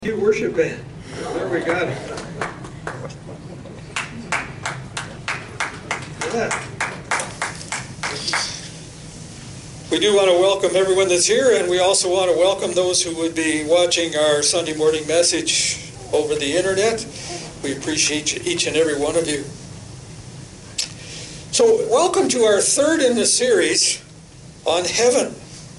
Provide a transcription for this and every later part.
You worship band. There we got it. Yeah. We do want to welcome everyone that's here, and we also want to welcome those who would be watching our Sunday morning message over the internet. We appreciate each and every one of you. So, welcome to our third in the series on heaven.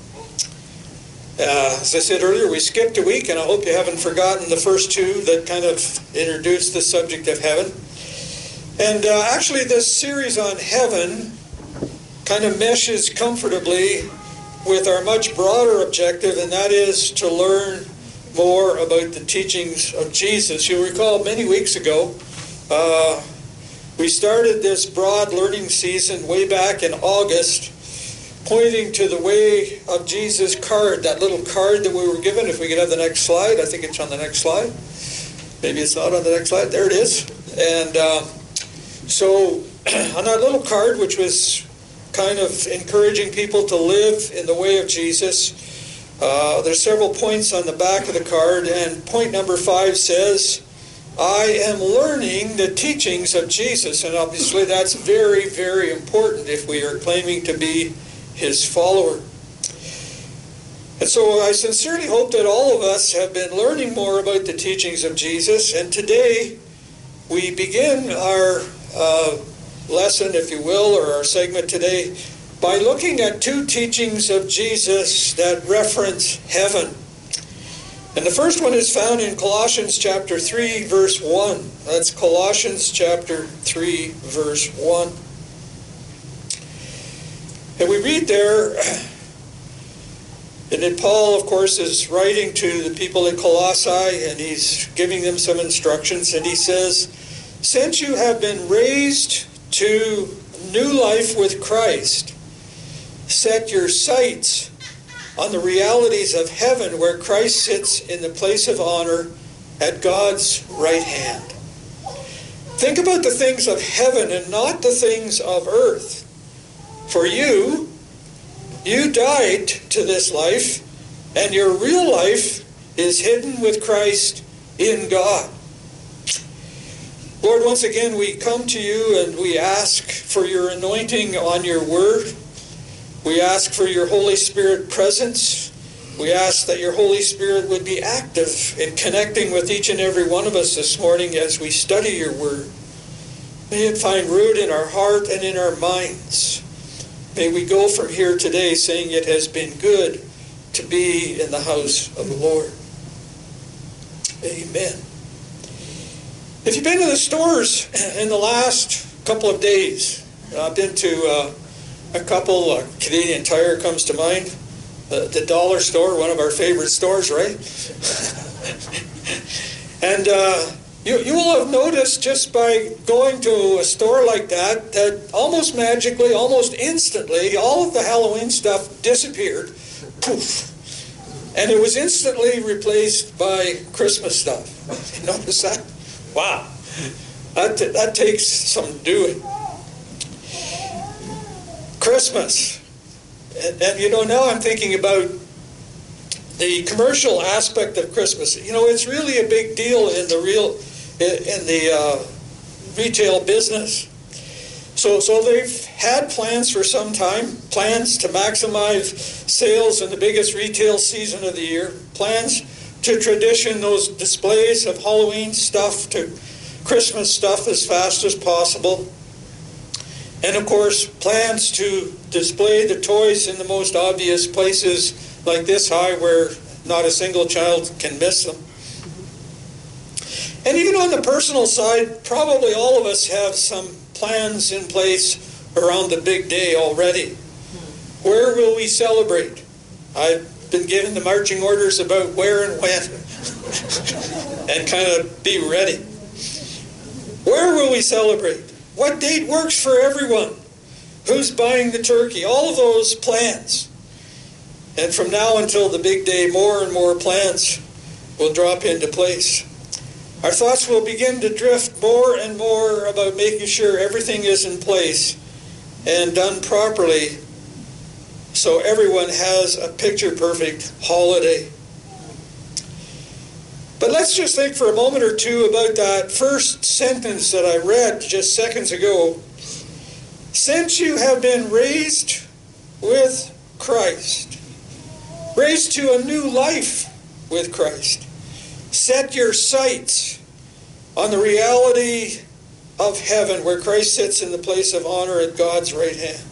As I said earlier, we skipped a week, and I hope you haven't forgotten the first two that kind of introduced the subject of heaven. And actually, this series on heaven kind of meshes comfortably with our much broader objective, and that is to learn more about the teachings of Jesus. You'll recall many weeks ago, we started this broad learning season way back in August, pointing to the Way of Jesus card, that little card that we were given. If we could have the next slide. I think it's on the next slide. Maybe it's not on the next slide. There it is. And so on that little card, which was kind of encouraging people to live in the way of Jesus, there's several points on the back of the card, and point number 5 says, I am learning the teachings of Jesus. And obviously that's very, very important if we are claiming to be his follower. And so I sincerely hope that all of us have been learning more about the teachings of Jesus. And today we begin our lesson, if you will, or our segment today, by looking at two teachings of Jesus that reference heaven. And the first one is found in Colossians chapter 3, verse 1. That's Colossians chapter 3, verse 1. And we read there, and then Paul, of course, is writing to the people in Colossae, and he's giving them some instructions, and he says, since you have been raised to new life with Christ, set your sights on the realities of heaven, where Christ sits in the place of honor at God's right hand. Think about the things of heaven and not the things of earth. For you died to this life, and your real life is hidden with Christ in God. Lord, once again we come to you and we ask for your anointing on your word. We ask for your Holy Spirit presence. We ask that your Holy Spirit would be active in connecting with each and every one of us this morning as we study your word. May it find root in our heart and in our minds. May we go from here today saying it has been good to be in the house of the Lord. Amen. If you've been to the stores in the last couple of days, I've been to a couple, Canadian Tire comes to mind, the dollar store, one of our favorite stores, right? And you will have noticed just by going to a store like that, that almost magically, almost instantly, all of the Halloween stuff disappeared. Poof. And it was instantly replaced by Christmas stuff. You notice that? Wow. That takes some doing. Christmas. And you know, now I'm thinking about the commercial aspect of Christmas. You know, it's really a big deal in the retail business. So they've had plans for some time, plans to maximize sales in the biggest retail season of the year, plans to tradition those displays of Halloween stuff to Christmas stuff as fast as possible. And of course, plans to display the toys in the most obvious places like this high where not a single child can miss them. And even on the personal side, probably all of us have some plans in place around the big day already. Where will we celebrate? I've been given the marching orders about where and when, and kind of be ready. Where will we celebrate? What date works for everyone? Who's buying the turkey? All of those plans. And from now until the big day, more and more plans will drop into place. Our thoughts will begin to drift more and more about making sure everything is in place and done properly so everyone has a picture-perfect holiday. But let's just think for a moment or two about that first sentence that I read just seconds ago. Since you have been raised with Christ, raised to a new life with Christ, set your sights on the reality of heaven where Christ sits in the place of honor at God's right hand.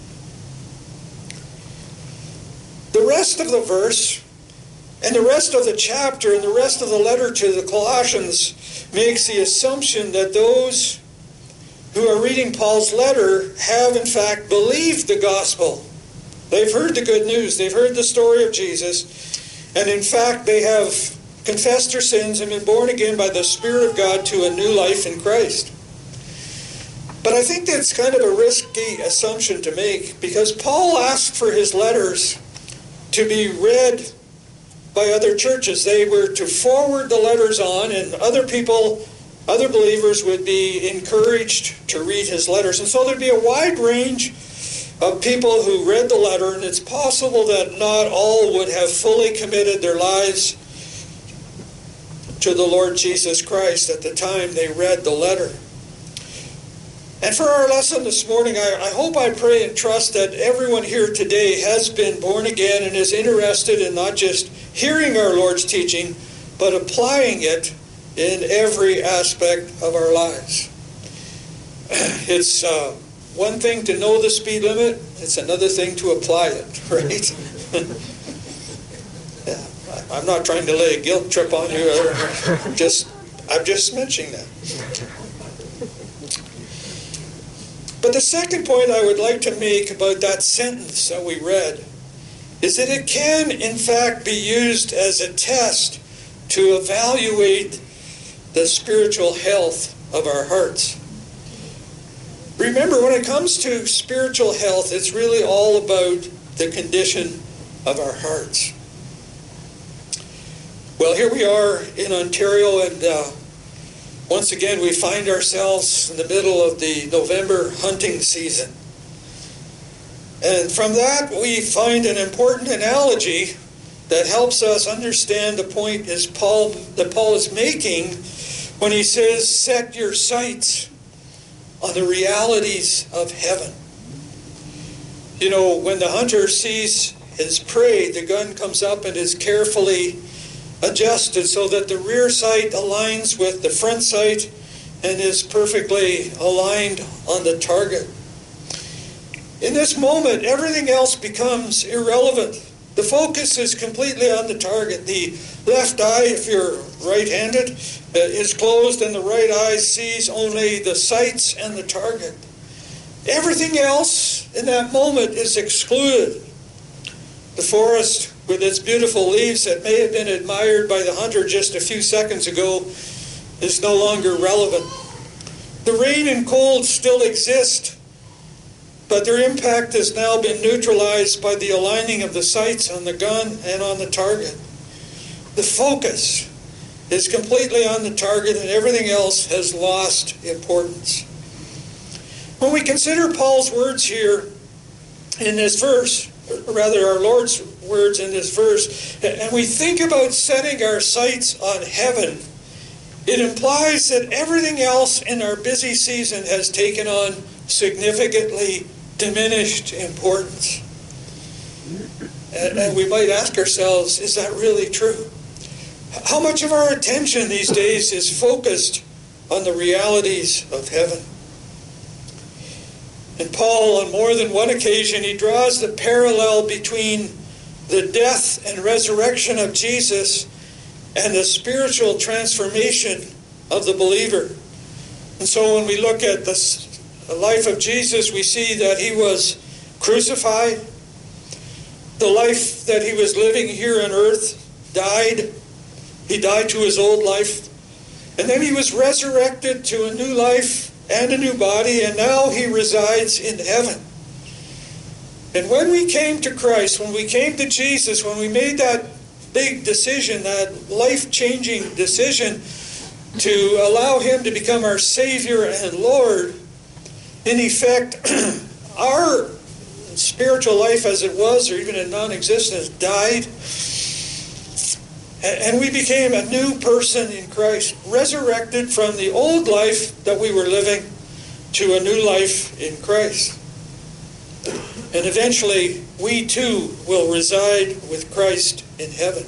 The rest of the verse and the rest of the chapter and the rest of the letter to the Colossians makes the assumption that those who are reading Paul's letter have in fact believed the gospel. They've heard the good news. They've heard the story of Jesus. And in fact, they have confessed their sins and been born again by the Spirit of God to a new life in Christ. But I think that's kind of a risky assumption to make, because Paul asked for his letters to be read by other churches. They were to forward the letters on, and other people, other believers would be encouraged to read his letters. And so there'd be a wide range of people who read the letter, and it's possible that not all would have fully committed their lives to the Lord Jesus Christ at the time they read the letter. And for our lesson this morning, I hope, I pray, and trust that everyone here today has been born again and is interested in not just hearing our Lord's teaching, but applying it in every aspect of our lives. It's one thing to know the speed limit, it's another thing to apply it, right? Yeah, I'm not trying to lay a guilt trip on you. I'm just mentioning that. But the second point I would like to make about that sentence that we read is that it can, in fact, be used as a test to evaluate the spiritual health of our hearts. Remember, when it comes to spiritual health, it's really all about the condition of our hearts. Well, here we are in Ontario, and once again, we find ourselves in the middle of the November hunting season. And from that, we find an important analogy that helps us understand the point that Paul is making when he says, set your sights on the realities of heaven. You know, when the hunter sees his prey, the gun comes up and is carefully adjusted so that the rear sight aligns with the front sight and is perfectly aligned on the target. In this moment, everything else becomes irrelevant. The focus is completely on the target. The left eye, if you're right-handed, is closed, and the right eye sees only the sights and the target. Everything else in that moment is excluded. The forest, with its beautiful leaves that may have been admired by the hunter just a few seconds ago, is no longer relevant. The rain and cold still exist, but their impact has now been neutralized by the aligning of the sights on the gun and on the target. The focus is completely on the target, and everything else has lost importance. When we consider Paul's words here in this verse, or rather our Lord's words in this verse, and we think about setting our sights on heaven, it implies that everything else in our busy season has taken on significantly diminished importance. And we might ask ourselves, is that really true? How much of our attention these days is focused on the realities of heaven? And Paul, on more than one occasion, he draws the parallel between the death and resurrection of Jesus and the spiritual transformation of the believer. And so when we look at the life of Jesus, we see that he was crucified. The life that he was living here on earth died. He died to his old life. And then he was resurrected to a new life and a new body, and now he resides in heaven. And when we came to Christ, when we came to Jesus, when we made that big decision, that life-changing decision to allow him to become our Savior and Lord, in effect, our spiritual life as it was, or even in non-existence, died. And we became a new person in Christ, resurrected from the old life that we were living to a new life in Christ. And eventually, we too will reside with Christ in heaven.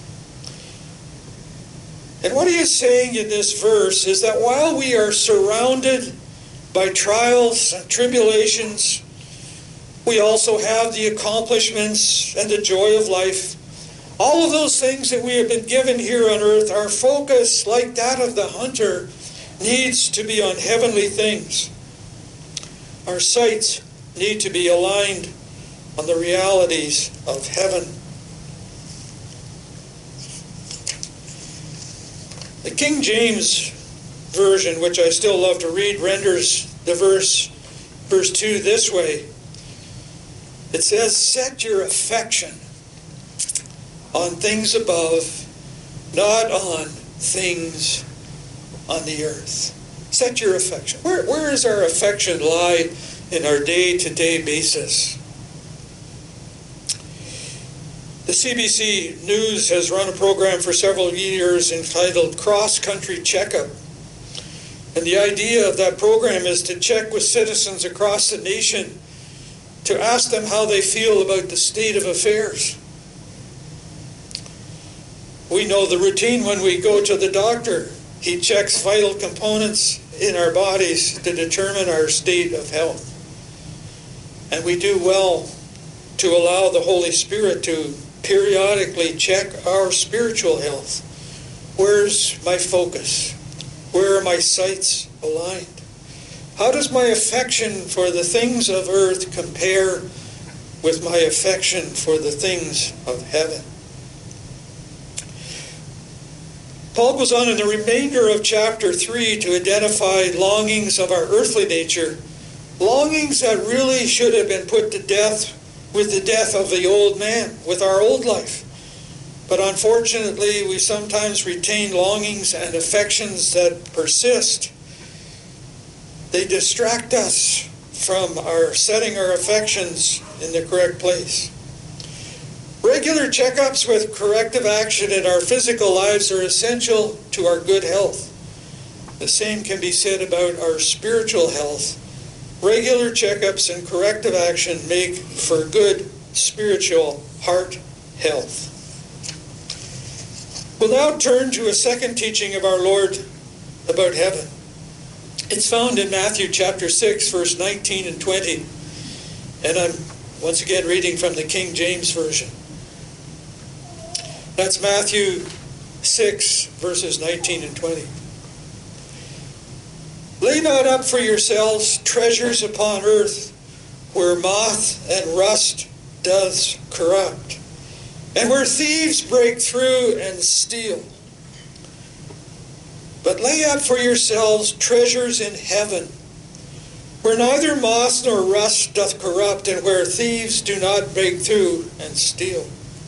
And what he is saying in this verse is that while we are surrounded by trials and tribulations, we also have the accomplishments and the joy of life. All of those things that we have been given here on earth, our focus, like that of the hunter, needs to be on heavenly things. Our sights need to be aligned on the realities of heaven. The King James Version, which I still love to read, renders the verse 2 this way. It says, "Set your affection on things above, not on things on the earth." Set your affection. Where does our affection lie in our day-to-day basis? The CBC News has run a program for several years entitled Cross Country Checkup. And the idea of that program is to check with citizens across the nation to ask them how they feel about the state of affairs. We know the routine when we go to the doctor. He checks vital components in our bodies to determine our state of health. And we do well to allow the Holy Spirit to periodically check our spiritual health. Where's my focus? Where are my sights aligned? How does my affection for the things of earth compare with my affection for the things of heaven? Paul goes on in the remainder of chapter 3 to identify longings of our earthly nature, longings that really should have been put to death with the death of the old man, with our old life. But unfortunately, we sometimes retain longings and affections that persist. They distract us from our setting our affections in the correct place. Regular checkups with corrective action in our physical lives are essential to our good health. The same can be said about our spiritual health. Regular checkups and corrective action make for good spiritual heart health. We'll now turn to a second teaching of our Lord about heaven. It's found in Matthew chapter 6, verse 19 and 20. And I'm once again reading from the King James Version. That's Matthew 6, verses 19 and 20. "Lay not up for yourselves treasures upon earth, where moth and rust doth corrupt, and where thieves break through and steal. But lay up for yourselves treasures in heaven, where neither moth nor rust doth corrupt, and where thieves do not break through and steal."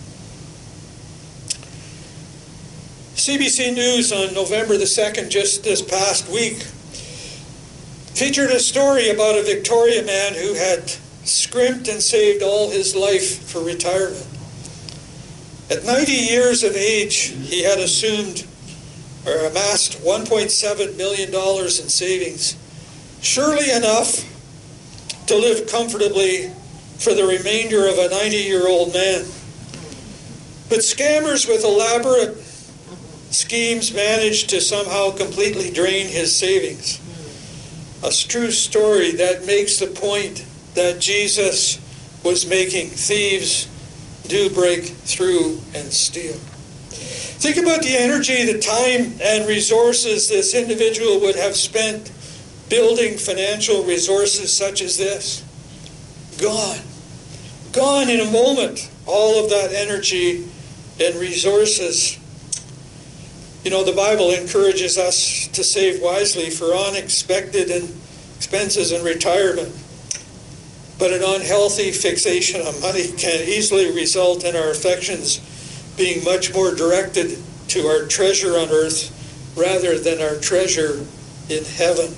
CBC News on November the 2nd, just this past week, featured a story about a Victoria man who had scrimped and saved all his life for retirement. At 90 years of age, he had amassed $1.7 million in savings, surely enough to live comfortably for the remainder of a 90-year-old man. But scammers with elaborate schemes managed to somehow completely drain his savings. A true story that makes the point that Jesus was making. Thieves do break through and steal. Think about the energy, the time, and resources this individual would have spent building financial resources such as this. Gone. Gone in a moment. All of that energy and resources. You know, the Bible encourages us to save wisely for unexpected expenses in retirement. But an unhealthy fixation on money can easily result in our affections being much more directed to our treasure on earth rather than our treasure in heaven.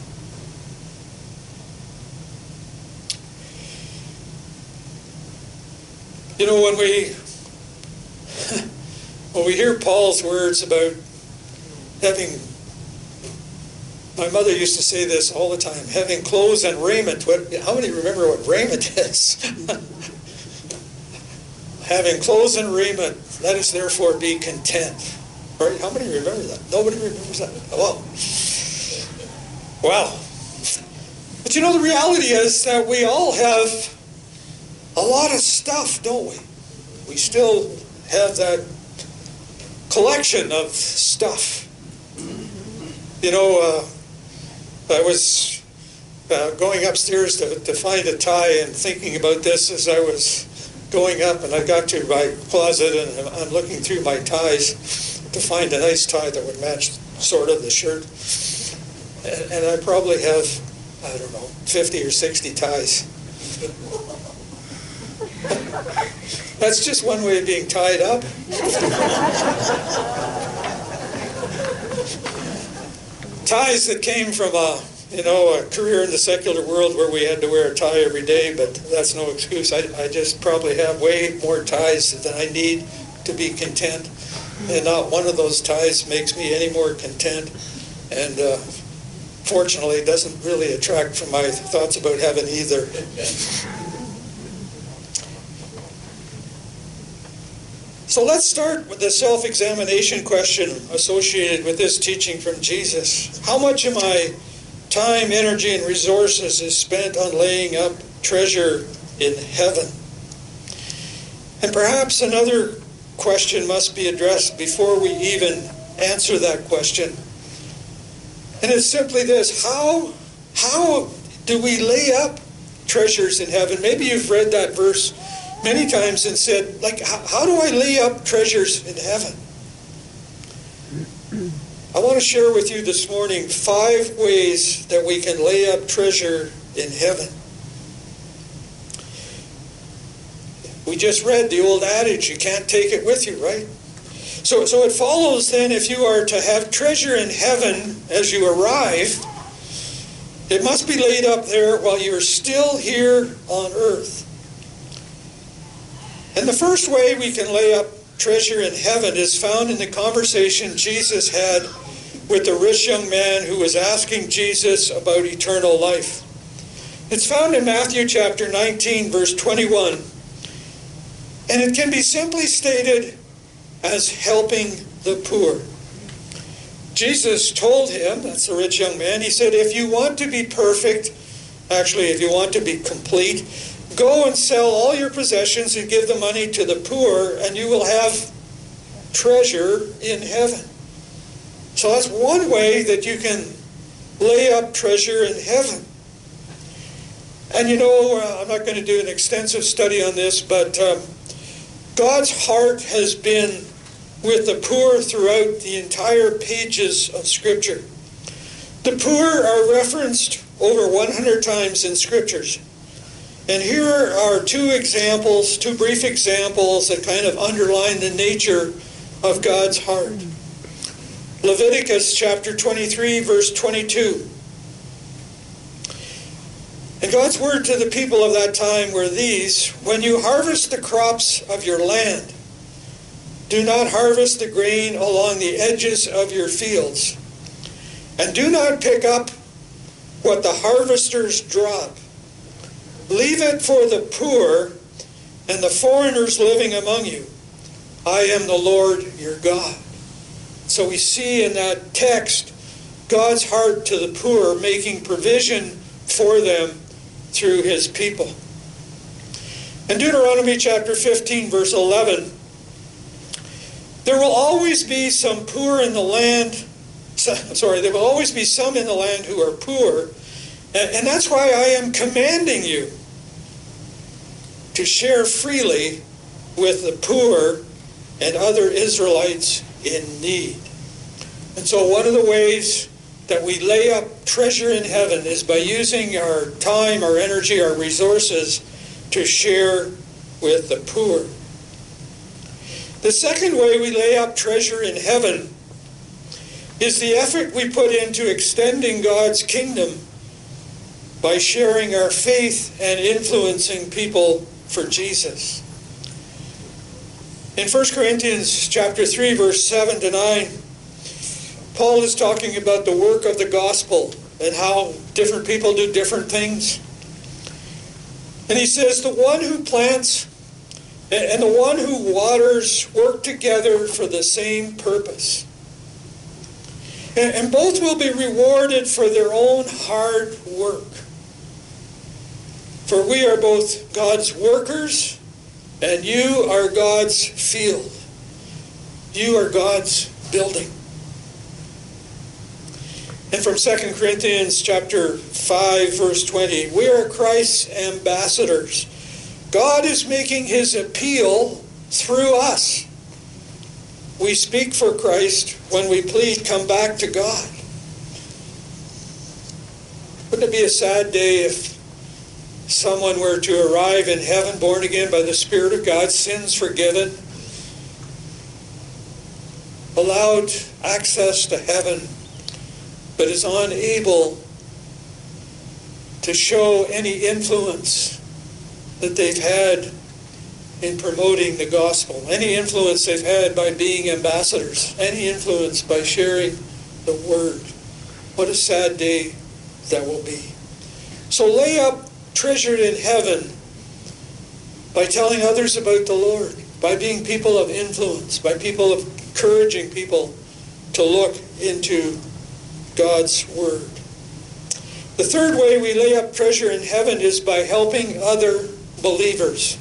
You know, when Well, we hear Paul's words about having, my mother used to say this all the time, having clothes and raiment. How many remember what raiment is? Having clothes and raiment, let us therefore be content. Right? How many remember that? Nobody remembers that. Well, but you know, the reality is that we all have a lot of stuff, don't we? We still have that collection of stuff. You know, I was going upstairs to find a tie and thinking about this as I was going up, and I got to my closet and I'm looking through my ties to find a nice tie that would match sort of the shirt. And I probably have, I don't know, 50 or 60 ties. That's just one way of being tied up. Ties that came from a career in the secular world where we had to wear a tie every day, but that's no excuse. I just probably have way more ties than I need to be content, and not one of those ties makes me any more content, and fortunately it doesn't really attract from my thoughts about heaven either. So let's start with the self-examination question associated with this teaching from Jesus. How much of my time, energy, and resources is spent on laying up treasure in heaven? And perhaps another question must be addressed before we even answer that question. And it's simply this: how do we lay up treasures in heaven? Maybe you've read that verse many times and said, like, how do I lay up treasures in heaven? I want to share with you this morning 5 ways that we can lay up treasure in heaven. We just read the old adage, you can't take it with you, right? So it follows then, if you are to have treasure in heaven as you arrive, it must be laid up there while you're still here on earth. And the first way we can lay up treasure in heaven is found in the conversation Jesus had with the rich young man who was asking Jesus about eternal life. It's found in Matthew chapter 19, verse 21. And it can be simply stated as helping the poor. Jesus told him, that's the rich young man, he said, if you want to be perfect, actually if you want to be complete, go and sell all your possessions and give the money to the poor, and you will have treasure in heaven. So that's one way that you can lay up treasure in heaven. And you know, I'm not going to do an extensive study on this, but God's heart has been with the poor throughout the entire pages of Scripture. The poor are referenced over 100 times in Scriptures. And here are 2 brief examples that kind of underline the nature of God's heart. Leviticus chapter 23, verse 22. And God's word to the people of that time were these: when you harvest the crops of your land, do not harvest the grain along the edges of your fields, and do not pick up what the harvesters drop. Leave it for the poor and the foreigners living among you. I am the Lord your God. So we see in that text God's heart to the poor, making provision for them through his people. In Deuteronomy chapter 15, verse 11, there will always be some poor in the land. There will always be some in the land who are poor. And that's why I am commanding you to share freely with the poor and other Israelites in need. And so one of the ways that we lay up treasure in heaven is by using our time, our energy, our resources to share with the poor. The second way we lay up treasure in heaven is the effort we put into extending God's kingdom by sharing our faith and influencing people for Jesus. In 1 Corinthians chapter 3, verse 7 to 9, Paul is talking about the work of the gospel and how different people do different things. And he says, the one who plants and the one who waters work together for the same purpose. And both will be rewarded for their own hard work. For we are both God's workers, and you are God's field. You are God's building. And from 2 Corinthians chapter 5, verse 20, we are Christ's ambassadors. God is making his appeal through us. We speak for Christ when we plead, come back to God. Wouldn't it be a sad day if someone were to arrive in heaven, born again by the Spirit of God, sins forgiven, allowed access to heaven, but is unable to show any influence that they've had in promoting the gospel, any influence they've had by being ambassadors, any influence by sharing the word. What a sad day that will be. So lay up treasured in heaven by telling others about the Lord, by being people of influence, by people of encouraging people to look into God's word. The third way we lay up treasure in heaven is by helping other believers.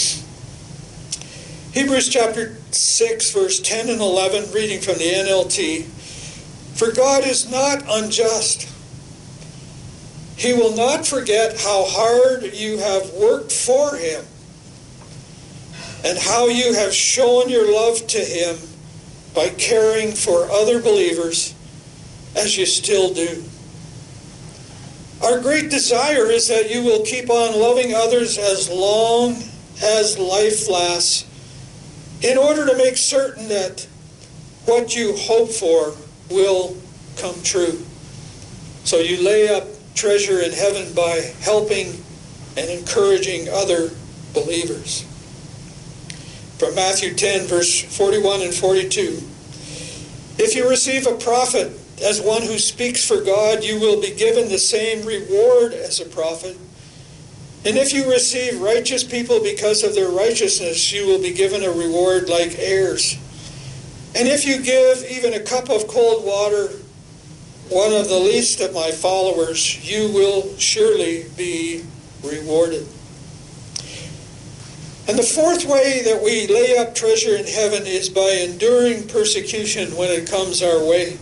Hebrews chapter 6, verse 10 and 11, reading from the NLT. For God is not unjust. He will not forget how hard you have worked for him and how you have shown your love to him by caring for other believers as you still do. Our great desire is that you will keep on loving others as long as life lasts, in order to make certain that what you hope for will come true. So you lay up treasure in heaven by helping and encouraging other believers. From Matthew 10, verse 41 and 42. If you receive a prophet as one who speaks for God, you will be given the same reward as a prophet. And if you receive righteous people because of their righteousness, you will be given a reward like heirs. And if you give even a cup of cold water, one of the least of my followers, you will surely be rewarded. And the fourth way that we lay up treasure in heaven is by enduring persecution when it comes our way.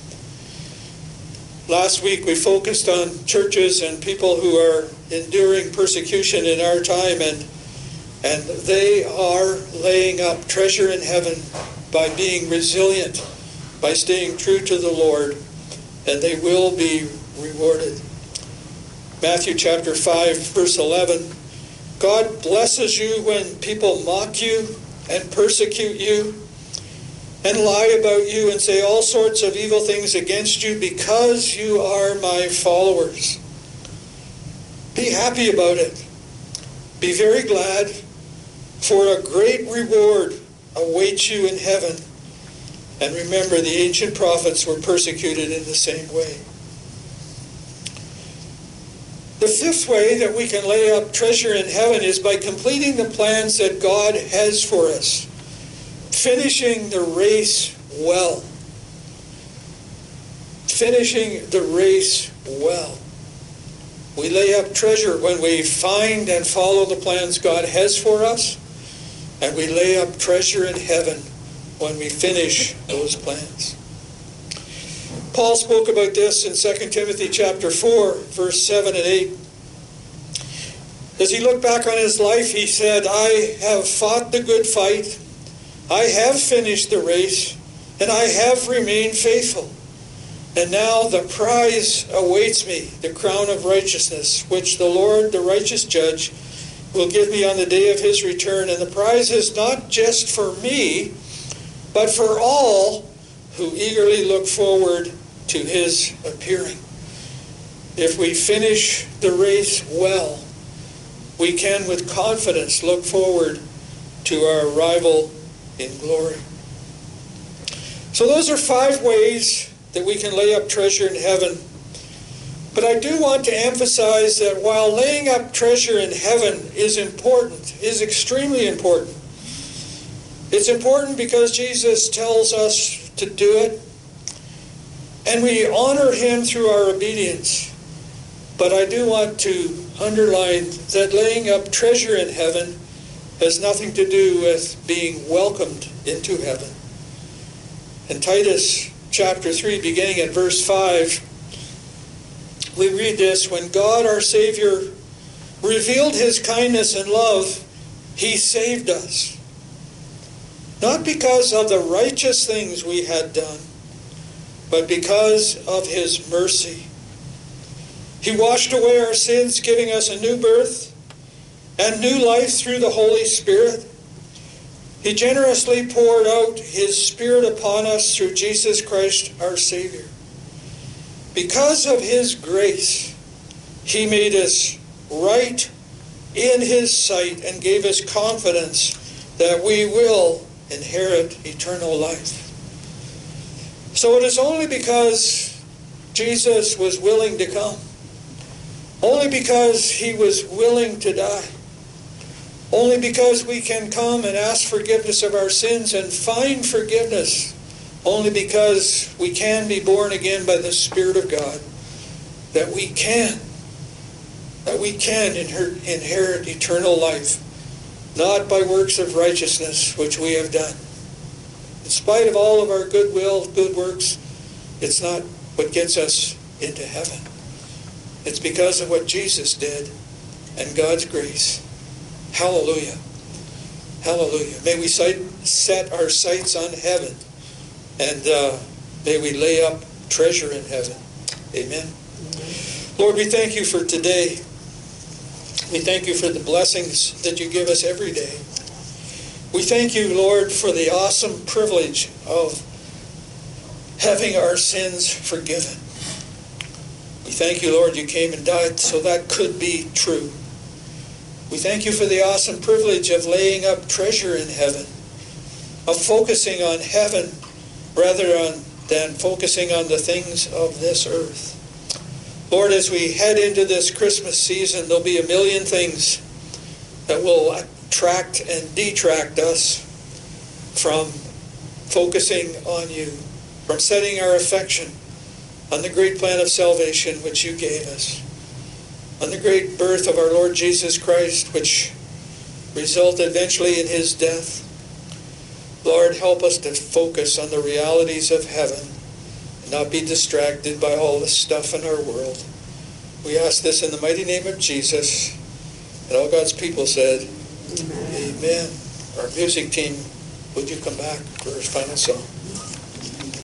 Last week we focused on churches and people who are enduring persecution in our time, and they are laying up treasure in heaven by being resilient, by staying true to the Lord, and they will be rewarded. Matthew chapter 5, verse 11. God blesses you when people mock you and persecute you and lie about you and say all sorts of evil things against you because you are my followers. Be happy about it. Be very glad, for a great reward awaits you in heaven. And remember, the ancient prophets were persecuted in the same way. The fifth way that we can lay up treasure in heaven is by completing the plans that God has for us. Finishing the race well. Finishing the race well. We lay up treasure when we find and follow the plans God has for us, and we lay up treasure in heaven when we finish those plans. Paul spoke about this in 2 Timothy chapter 4, verse 7 and 8. As he looked back on his life, he said, I have fought the good fight, I have finished the race, and I have remained faithful. And now the prize awaits me, the crown of righteousness, which the Lord, the righteous judge, will give me on the day of his return. And the prize is not just for me, but for all who eagerly look forward to his appearing. If we finish the race well, we can with confidence look forward to our arrival in glory. So those are 5 ways that we can lay up treasure in heaven. But I do want to emphasize that while laying up treasure in heaven is important, is extremely important, it's important because Jesus tells us to do it, and we honor him through our obedience. But I do want to underline that laying up treasure in heaven has nothing to do with being welcomed into heaven. In Titus chapter 3, beginning at verse 5, we read this: when God our Savior revealed his kindness and love, he saved us, not because of the righteous things we had done, but because of his mercy. He washed away our sins, giving us a new birth and new life through the Holy Spirit. He generously poured out his Spirit upon us through Jesus Christ our Savior. Because of his grace, he made us right in his sight and gave us confidence that we will inherit eternal life. So it is only because Jesus was willing to come, only because he was willing to die, only because we can come and ask forgiveness of our sins and find forgiveness, only because we can be born again by the Spirit of God, that we can inherit eternal life, not by works of righteousness which we have done. In spite of all of our goodwill, good works, it's not what gets us into heaven. It's because of what Jesus did and God's grace. Hallelujah. Hallelujah. May we set our sights on heaven, and may we lay up treasure in heaven. Amen. Lord, we thank you for today. We thank you for the blessings that you give us every day. We thank you, Lord, for the awesome privilege of having our sins forgiven. We thank you, Lord, you came and died so that could be true. We thank you for the awesome privilege of laying up treasure in heaven, of focusing on heaven rather than focusing on the things of this earth. Lord, as we head into this Christmas season, there'll be a million things that will attract and detract us from focusing on you, from setting our affection on the great plan of salvation which you gave us, on the great birth of our Lord Jesus Christ, which resulted eventually in his death. Lord, help us to focus on the realities of heaven and not be distracted by all the stuff in our world. We ask this in the mighty name of Jesus. And all God's people said, Amen. Amen. Our music team, would you come back for our final song?